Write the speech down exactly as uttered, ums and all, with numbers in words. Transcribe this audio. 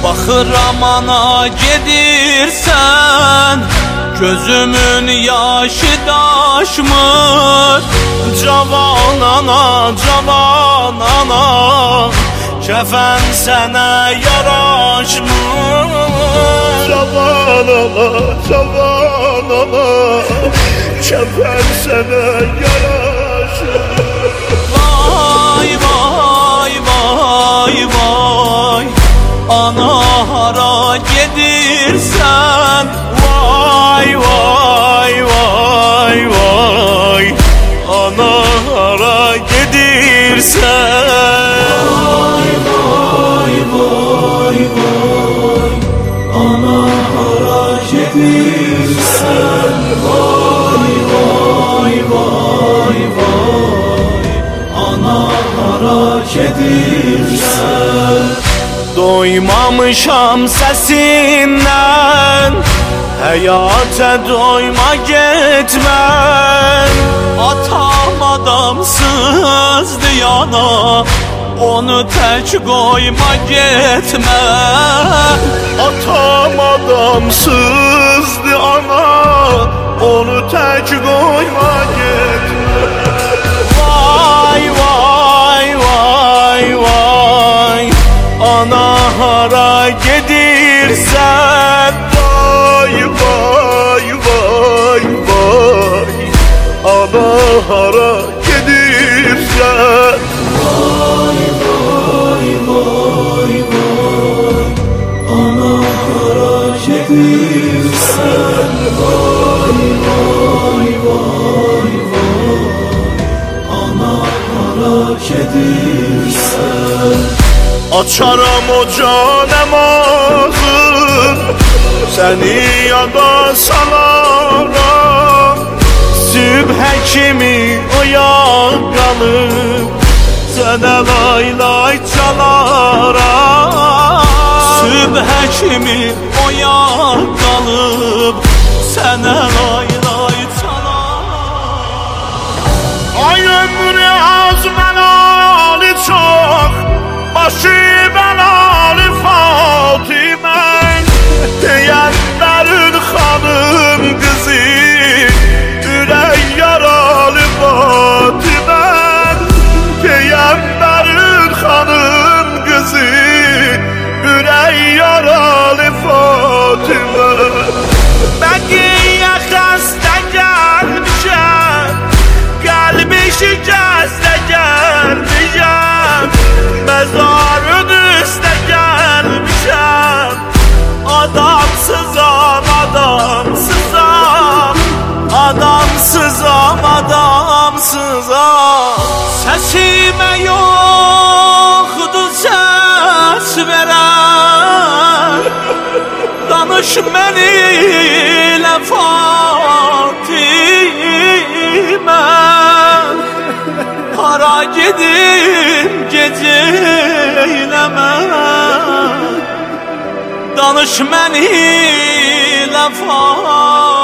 Baxıram ana gedirsən, gözümün yaşı daşmır. Cavan ana, cavan ana, kəfən sənə yaraşmır. Cavan ana, cavan ana, kəfən sənə yaraşmır. Vay vay vay vay, ana hara gedirsən? Vay vay vay vay, ana hara gedirsən? Vay vay vay vay, ana hara gedirsən? Vay vay vay vay, ana hara gedirsən? Doymamışam səsindən, həyata doyma getmə. Atam adamsızdı yana, onu tək qoyma getmə. Atam adamsızdı ana, onu tək qoyma getmə. Vay vay vay vay, ana hara gedirsən? Vay vay vay vay, ana hara gedirsən? Vay vay vay vay, ana hara gedirsən? Vay vay vay vay, ana hara gedirsən? Açaram o canım ağzın, səni yada salaram. Sübhə kimi oyan qalıb, sənə lay lay çalaram. Sübhə kimi oyan qalıb, sənə lay lay çalaram. Ay ömrü az mənalı çox, başı bəlalı Fatimən, deyənlərin xanım qızı, ürək yaralı Fatimən. Deyənlərin xanım qızı, ürək yaralı Fatimən. Bəqiyə xəstə gəlmişəm, qəlbi şikəstə gəlmişəm, məzarın üstə gəlmişəm. Adamsızam, adamsızam, adamsızam, adamsızam. Səsimə yoxdur səs verən, danış mənimlə Fatimə. Hara gedim gecə ilə mən, danış mənimlə Fatimə.